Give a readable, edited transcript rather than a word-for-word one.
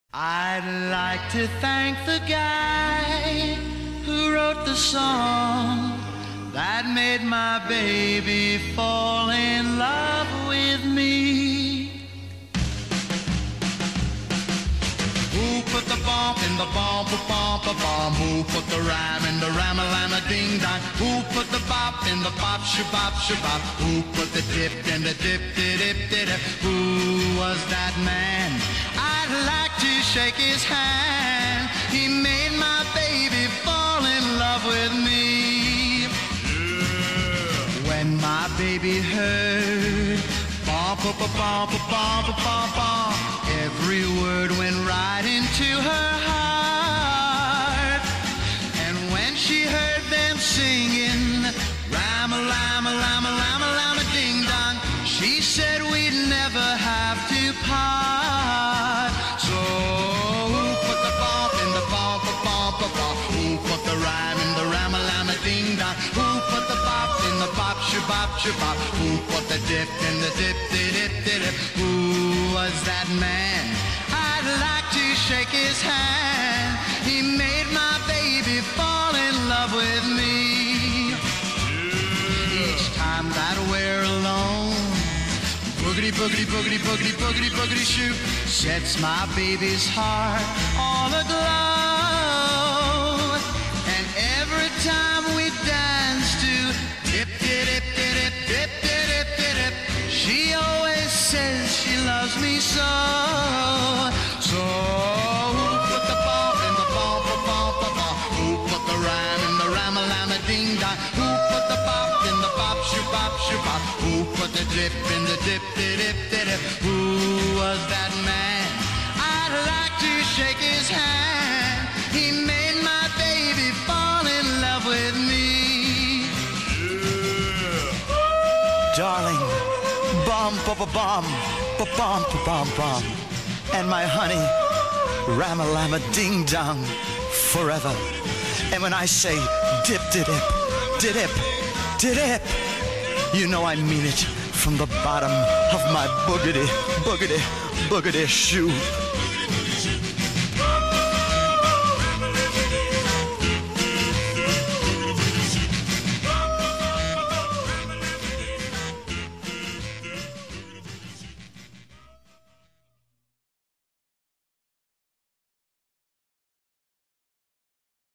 I'd like to thank the guy who wrote the song that made my baby fall in love with me. Who put the bump in the bump, bump, bump? Who put the rhyme in the rhyme-a-lama ding-dong? Who put the bop in the bop, shabop, shabop? Who put the dip in the dip-de-dip-de-dip? Who was that man? I'd like to shake his hand. He made my baby fall in love with me. Yeah. When my baby heard bump, bump, bump, bump, bump, bump, every word went right into her heart. And when she heard them singing rhyme-a-lama, ding-dong, she said we'd never have to part. So who put the bump in the bump, bump, bump? Who put the rhyme in the rhyme-a-lama ding-dong? Who put the bop in the bop, shabop, shabop? Who put the dip in the dip-de-dip-de-dip? Who was that man? I'd like to shake his hand. He made my baby fall in love with me. Each time that we're alone, boogity, boogity, boogity, boogity, boogity, boogity shoot sets my baby's heart all aglow. And every time we dance to dip-de-dip-de-dip, she always says she loves me so. So who put the bump in the bump, bump, bump? Who put the rhyme in the rhyme-a-lama ding-dong? Who put the bop in the bop, shabop, shabop? Who put the dip in the dip-de-dip-de-dip? Who was that man? I'd like to shake his hand. He made my baby fall in love with me. Yeah. Darling, bum, bum, bum, bum, bum, bum, and my honey, ram-a-lama ding-dong, forever. And when I say dip-de-dip, dip, dip, you know I mean it from the bottom of my boogity, boogity, boogity shoe.